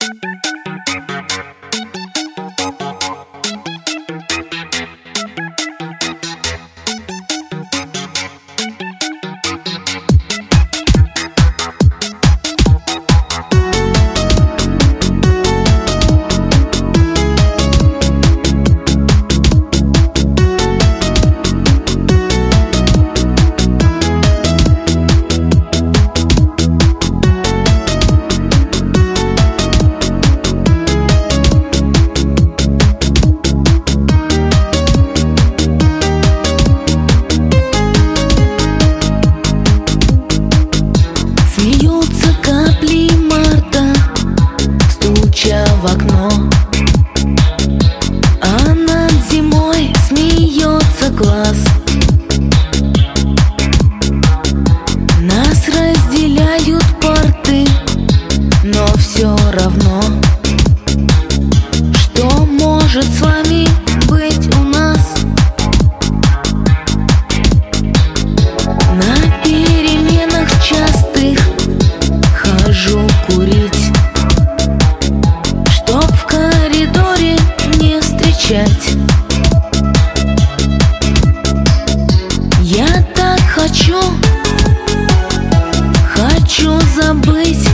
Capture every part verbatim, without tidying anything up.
В окно, а над зимой смеется глаз. Нас разделяют порты, но все равно, что может с вами быть у нас. На переменах частых хожу курить, чтоб в коридоре не встречать. Я так хочу, хочу забыть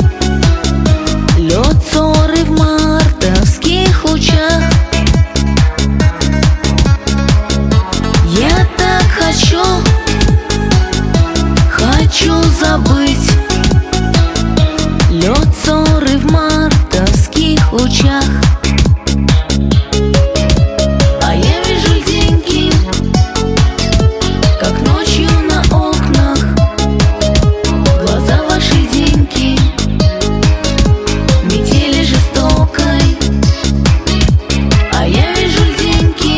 лед, ссоры в мартовских лучах. Я так хочу, хочу забыть лед, ссоры в мартовских лучах. А я вижу льдинки, как ночью на окнах, глаза ваши льдинки, метели жестокой. А я вижу льдинки,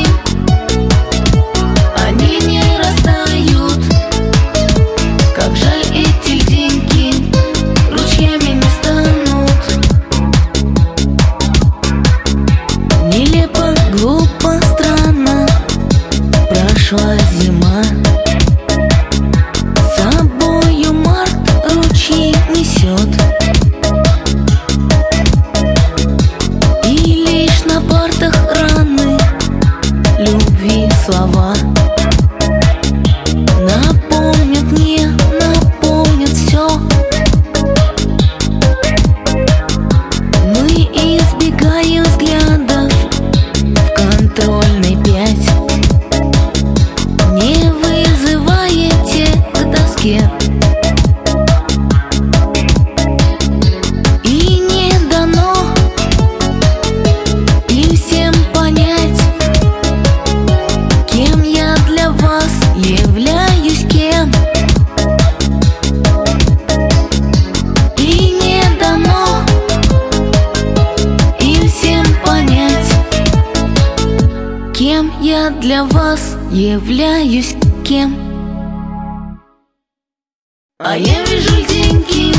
они не растают, как жаль эти льдинки ручьями не станут. Нелепо, глупо, странно прошла зима, с собою март ручьи несет, и лишь на партах раны любви слова напомнят мне, напомнят все. Мы избегаем взглядов в контрольной пять, не вызываете к доске, и не дано им всем понять, кем я для вас являюсь, кем. И не дано им всем понять, кем я для вас являюсь, кем. А я вижу льдинки,